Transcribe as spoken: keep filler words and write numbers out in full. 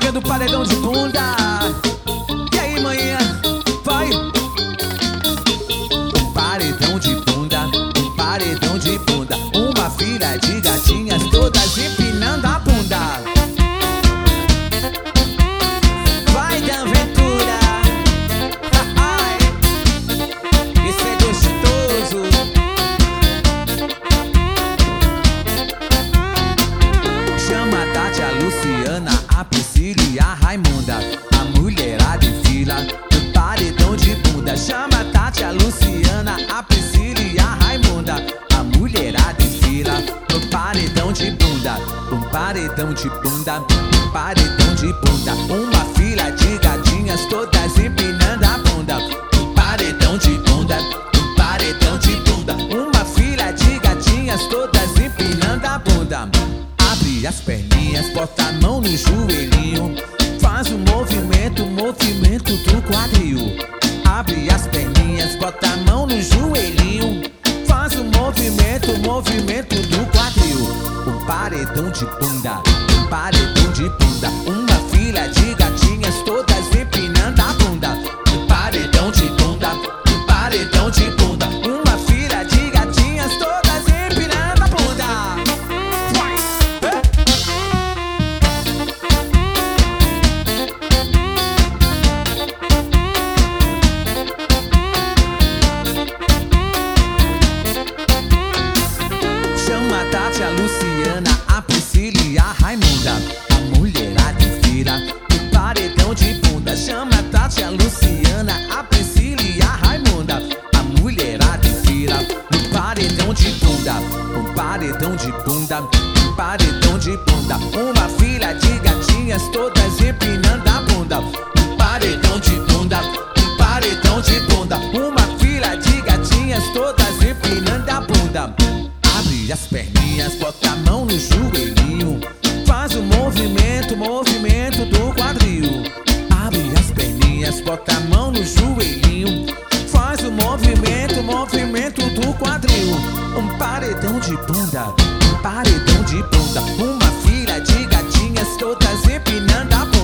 dia do paredão de bunda. E aí, manhã, vai. Um paredão de bunda, um paredão de bunda. Uma fila de gatinhas todas empinando a bunda. Vai da aventura. Isso é gostoso. Chama a Tati, a Luciana, a Priscila e a Raimunda. A mulherada em fila do paredão de bunda. Chama a Tati, a Luciana, a Priscila e a Raimunda. A mulherada em fila do paredão de bunda. Um paredão de bunda, um paredão de bunda. Uma fila de gatinhas todas empinando a bunda. Um paredão de bunda, um paredão de bunda. Uma fila de gatinhas todas empinando a bunda. Abre as perninhas, bota a mão no joelhinho. Faz o movimento, movimento do quadril. Abre as perninhas, bota a mão no joelhinho. Faz o movimento, movimento do quadril. Um paredão de bunda, um paredão de bunda. Uma fila de gatinhas todas empinando a bunda. Um paredão de bunda, um paredão de bunda. Uma fila de gatinhas todas empinando a bunda. Chama a Tati, a Luciana, a Priscila e a Raimunda. A mulherada em fila no paredão de bunda. Chama a Tati, a Luciana, a Priscila e a Raimunda. A mulherada em fila no paredão de bunda. Um paredão de bunda, um paredão de bunda. Uma fila de gatinhas todas empinando a bunda. Um paredão de bunda, um paredão de bunda. Uma fila de gatinhas todas empinando a bunda. Abre as perninhas, bota a mão no joelhinho. Faz o movimento, movimento do quadril. Abre as perninhas, bota a mão no joelhinho. Faz o movimento, movimento do quadril. Um paredão de bunda, um paredão de bunda. Uma fila de gatinhas todas empinando a bunda.